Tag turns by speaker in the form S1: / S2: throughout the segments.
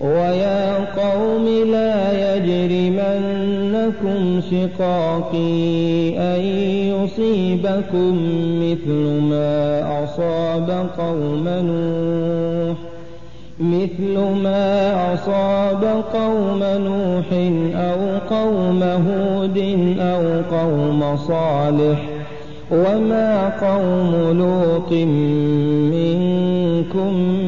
S1: ويا قوم لا يجرمنكم شقاقي أن يصيبكم مثل ما أصاب قوم نوح أو قوم هود أو قوم صالح وما قوم لوط منكم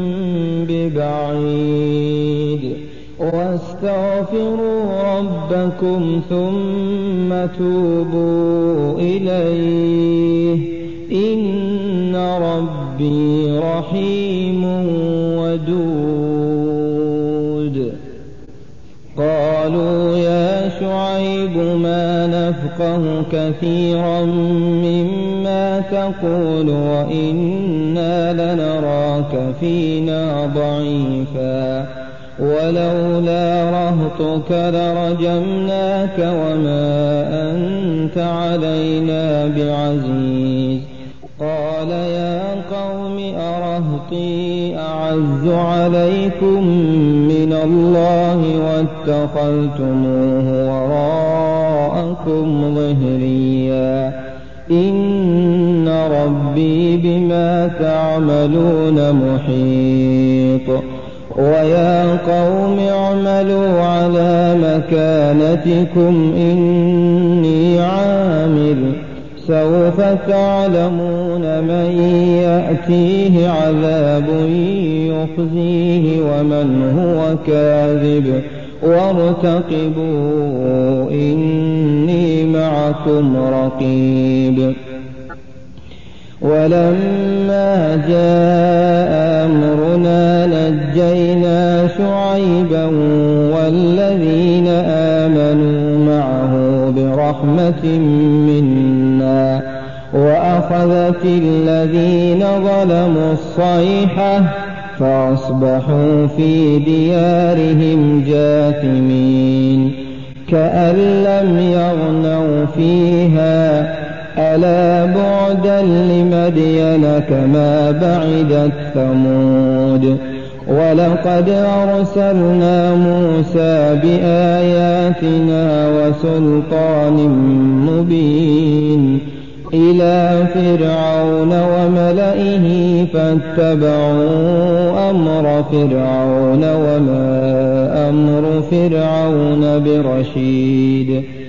S1: ببعيد واستغفروا ربكم ثم توبوا إليه إن ربي رحيم ودود. قالوا يا شعيب ما نفقه كثيرا مما تقول وإنا لنراك فينا ضعيفا ولولا رهطك لرجمناك وما أنت علينا بعزيز. قال يا قوم أرهطي أعز عليكم من الله واتخذتموه وراءكم ظهريا إن ربي بما تعملون محيط. ويا قوم اعملوا على مكانتكم إني عامل سوف تعلمون من يأتيه عذاب يخزيه ومن هو كاذب وارتقبوا إني معكم رقيب. ولما جاء أمرنا نجينا شعيبا والذين آمنوا معه برحمة منا وأخذت الذين ظلموا الصيحة فأصبحوا في ديارهم جاثمين كأن لم يغنوا فيها ألا بعدا لمدين كما بعدت ثمود. ولقد أرسلنا موسى بآياتنا وسلطان مبين إلى فرعون وملئه فاتبعوا أمر فرعون وما أمر فرعون برشيد.